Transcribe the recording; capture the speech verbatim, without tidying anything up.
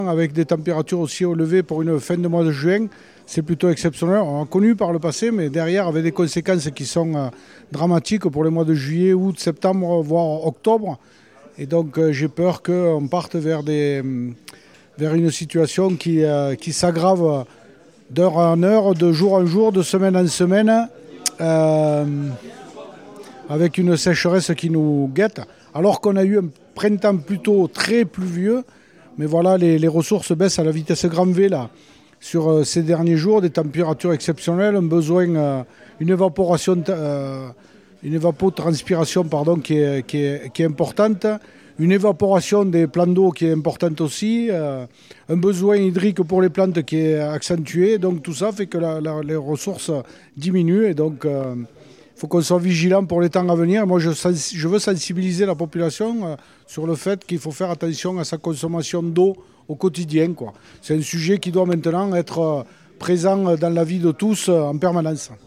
Avec des températures aussi élevées pour une fin de mois de juin, c'est plutôt exceptionnel. On a connu par le passé, mais derrière, avec des conséquences qui sont euh, dramatiques pour les mois de juillet, août, septembre, voire octobre. Et donc, euh, j'ai peur qu'on parte vers, des, vers une situation qui, euh, qui s'aggrave d'heure en heure, de jour en jour, de semaine en semaine, euh, avec une sécheresse qui nous guette. Alors qu'on a eu un printemps plutôt très pluvieux, mais voilà, les, les ressources baissent à la vitesse grand V là, sur euh, ces derniers jours, des températures exceptionnelles, un besoin, euh, une évaporation, euh, une évapotranspiration pardon, qui est, qui est, qui est importante, une évaporation des plans d'eau qui est importante aussi, euh, un besoin hydrique pour les plantes qui est accentué. Donc tout ça fait que la, la, les ressources diminuent et donc euh, il faut qu'on soit vigilant pour les temps à venir. Moi, je, je veux sensibiliser la population euh, sur le fait qu'il faut faire attention à sa consommation d'eau au quotidien, quoi. C'est un sujet qui doit maintenant être euh, présent dans la vie de tous euh, en permanence.